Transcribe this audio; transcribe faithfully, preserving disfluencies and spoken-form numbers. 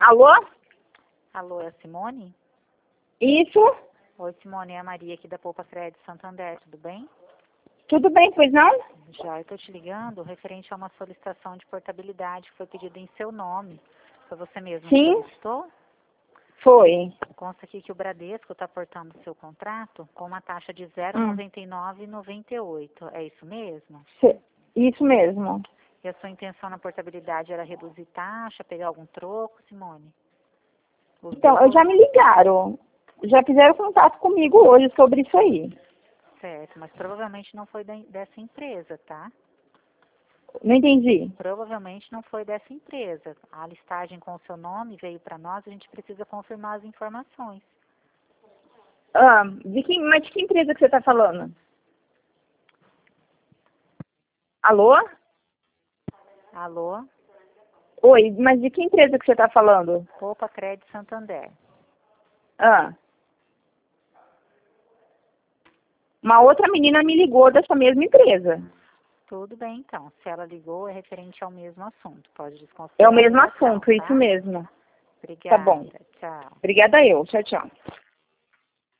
Alô? Alô, é a Simone? Isso? Oi, Simone, é a Maria aqui da Poupa Crédito Santander, tudo bem? Tudo bem, pois não? Já, eu estou te ligando referente a uma solicitação de portabilidade que foi pedida em seu nome. Foi você mesmo que Sim, solicitou? foi. Consta aqui que o Bradesco está portando o seu contrato com uma taxa de zero vírgula Hum. noventa e nove e noventa e oito. É isso mesmo? Se- Isso mesmo. E a sua intenção na portabilidade era reduzir taxa, pegar algum troco, Simone? Os Então, eu já dois? me ligaram. Já fizeram contato comigo hoje sobre isso aí. Certo, mas provavelmente não foi da- dessa empresa, tá? Não entendi. Provavelmente não foi dessa empresa. A listagem com o seu nome veio para nós, a gente precisa confirmar as informações. Ah, de que, mas de que empresa que você está falando? Alô? Alô? Oi, mas de que empresa que você está falando? Poupa Crédito Santander. Ah. Uma outra menina me ligou dessa mesma empresa. Tudo bem, então. Se ela ligou, é referente ao mesmo assunto. Pode desconsiderar É o a mesmo ligação, assunto, isso tá? mesmo. Tá Obrigada. bom. Tchau. Obrigada eu. Tchau, tchau.